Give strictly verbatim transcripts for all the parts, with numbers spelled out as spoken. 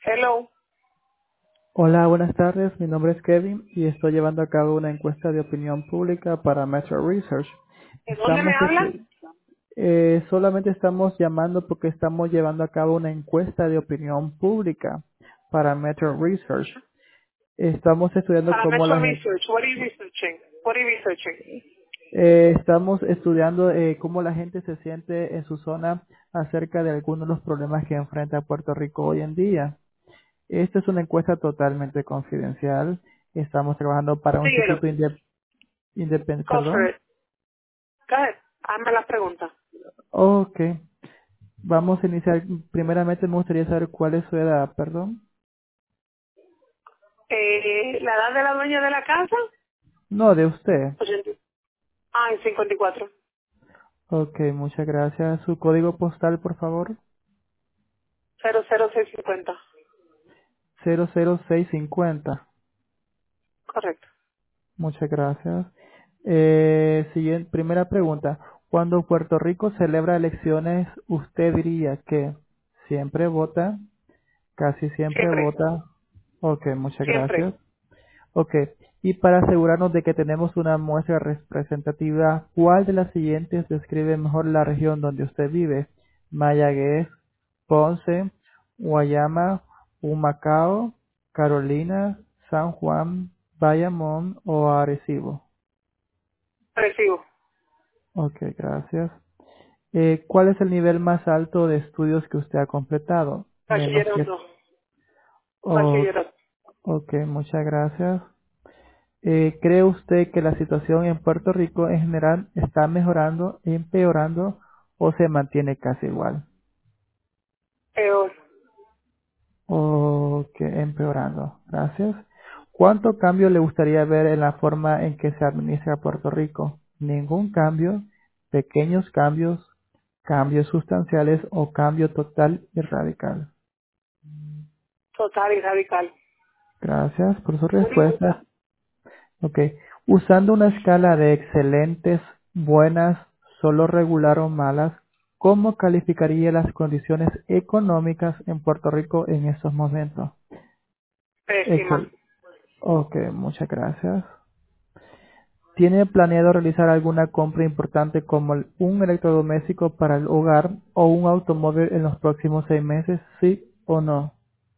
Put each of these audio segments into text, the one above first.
Hello. Hola, buenas tardes. Mi nombre es Kevin y estoy llevando a cabo una encuesta de opinión pública para Metro Research. ¿De dónde me Estamos hablan? estu- eh, solamente estamos llamando porque estamos llevando a cabo una encuesta de opinión pública para Metro Research. Estamos estudiando Para cómo Metro la gente, Research. What are you researching? What are you researching? eh, estamos estudiando eh, cómo la gente se siente en su zona acerca de algunos de los problemas que enfrenta Puerto Rico hoy en día. Esta es una encuesta totalmente confidencial. Estamos trabajando para un Síguelo. instituto independiente. Independ Go for perdón. it. Go ahead. Hazme la pregunta. Ok. Vamos a iniciar. Primeramente me gustaría saber cuál es su edad, perdón. Eh, ¿La edad de la dueña de la casa? No, de usted. ochenta. Ah, en cincuenta y cuatro. Ok, muchas gracias. Su código postal, por favor. cero cero seis cincuenta. cero cero seis cincuenta. Correcto. Muchas gracias. Eh, siguiente, primera pregunta. Cuando Puerto Rico celebra elecciones, ¿usted diría que siempre vota? ¿Casi siempre Siempre. vota? Ok, muchas Siempre. gracias. Ok, y para asegurarnos de que tenemos una muestra representativa, ¿cuál de las siguientes describe mejor la región donde usted vive? Mayagüez, Ponce, Guayama, Humacao, Carolina, San Juan, Bayamón o Arecibo. Recibo. Ok, gracias. Eh, ¿cuál es el nivel más alto de estudios que usted ha completado? Menos que... Bachillerato. Oh, Bachillerato. ok, muchas gracias. Eh, ¿cree usted que la situación en Puerto Rico en general está mejorando, empeorando o se mantiene casi igual? Peor. ¿O que empeorando? Gracias. ¿Cuánto cambio le gustaría ver en la forma en que se administra Puerto Rico? Ningún cambio, pequeños cambios, cambios sustanciales o cambio total y radical. Total y radical. Gracias por su No me respuesta. gusta. Ok. Usando una escala de excelentes, buenas, solo regular o malas, ¿cómo calificaría las condiciones económicas en Puerto Rico en estos momentos? Pésima. Excel. Ok, muchas gracias. ¿Tiene planeado realizar alguna compra importante como el- un electrodoméstico para el hogar o un automóvil en los próximos seis meses? ¿Sí o no?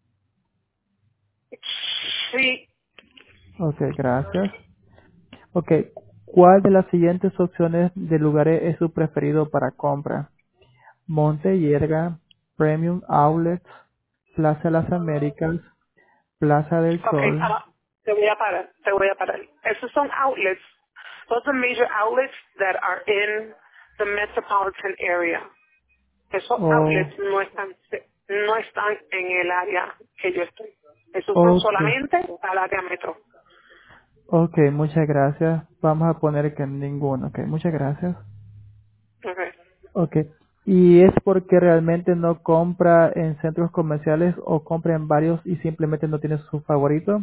Sí. Ok, gracias. Ok, ¿cuál de las siguientes opciones de lugares es su preferido para compra? Monte Yerga, Premium Outlets, Plaza de las Américas, Plaza del Ok, Sol. ah, te voy a parar, te voy a parar. Esos son outlets. Those are major outlets that are in the metropolitan area. Esos Oh, outlets no están, no están en el área que yo estoy. Esos son ok, solamente al área metro. ok, muchas gracias. Vamos a poner que ninguno, ok, muchas gracias. Okay. Ok, ¿y es porque realmente no compra en centros comerciales o compra en varios y simplemente no tiene su favorito?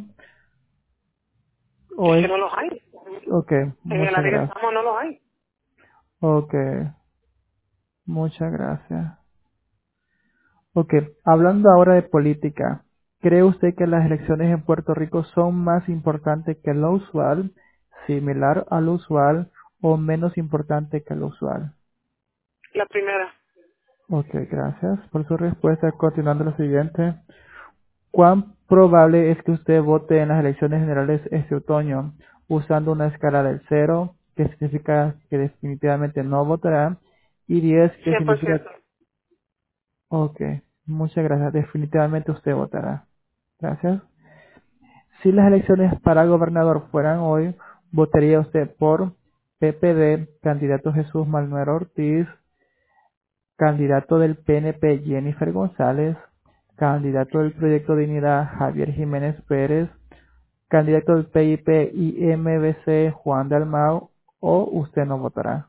¿O Es es, que no los hay. ok, En el muchas área que gracias. estamos no los hay. Ok, muchas gracias. Ok, hablando ahora de política, ¿cree usted que las elecciones en Puerto Rico son más importantes que lo usual, similar a lo usual o menos importante que lo usual? La primera. Ok, gracias por su respuesta. Continuando lo siguiente, ¿cuán probable es que usted vote en las elecciones generales este otoño usando una escala del cero, que significa que definitivamente no votará, y diez, que cien por significa, ciento. ok, muchas gracias, definitivamente usted votará. Gracias. Si las elecciones para gobernador fueran hoy, ¿votaría usted por P P D, candidato Jesús Manuel Ortiz, candidato del P N P Jennifer González, candidato del Proyecto Dignidad Javier Jiménez Pérez, candidato del P I P y M B C Juan Dalmau, o usted no votará?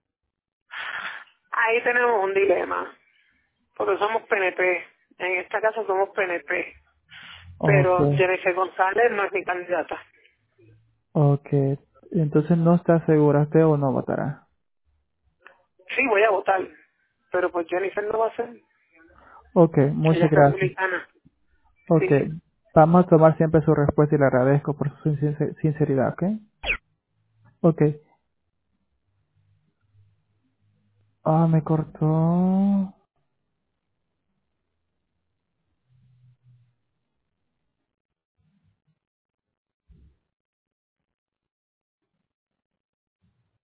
Ahí tenemos un dilema. Porque somos P N P. En esta casa somos P N P. Ok, Pero Jennifer González no es mi candidata. ok. Entonces no está segura usted o no votará. Sí, voy a votar, pero pues Jennifer no va a ser. Ok, Ella muchas es gracias. republicana. Ok, Sí. vamos a tomar siempre su respuesta y le agradezco por su sincer- sinceridad, ¿ok? Ok. Ah, me cortó.